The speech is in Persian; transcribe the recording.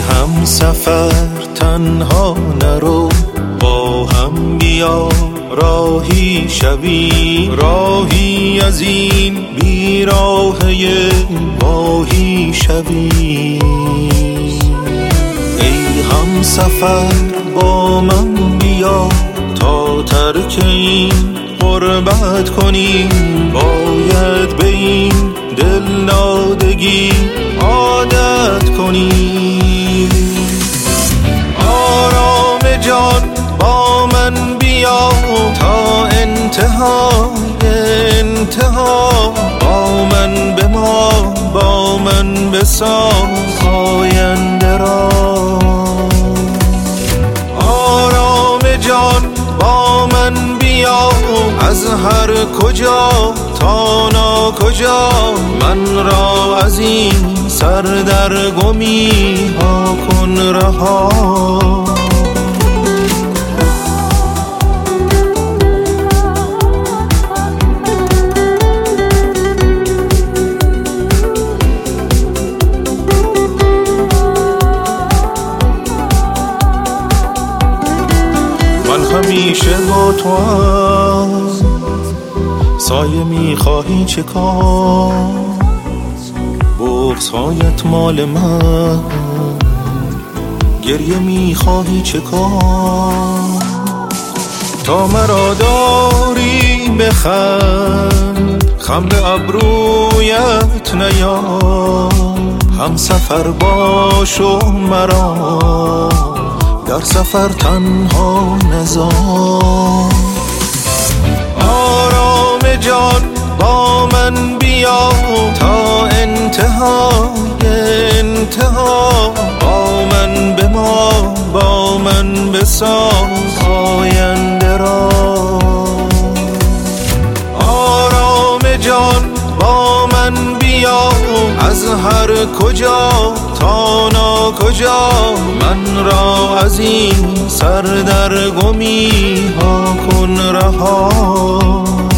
هم سفر تنها نرو، با هم بیا راهی شوی، راهی از این بیراهه ماهی شوی. ای هم سفر با من بیا تا ترک این غربت کنیم، باید به این دلدادگی عادت کنیم. آرام جان با من بیا تا انتها، با من بما، با من بساز آینده را. آرام جان با من بیا از هر کجا تا ناکجا، من را از این سردرگمی ها کن رها. من همیشه با تو هم، سایه میخواهی چه کار، بغض‌هایت مال من، گریه میخواهی چه کار، تا مرا داری بخند، خم به ابرویت نیا، هم سفر باش و مرا در سفر تنها نذار. آرام جان با من بیا تا انتها، با من بما، با من بساز آینده را. آرام جان با من بیا از هر کجا تا ناکجا، من را از این سردرگمی ها کن رها.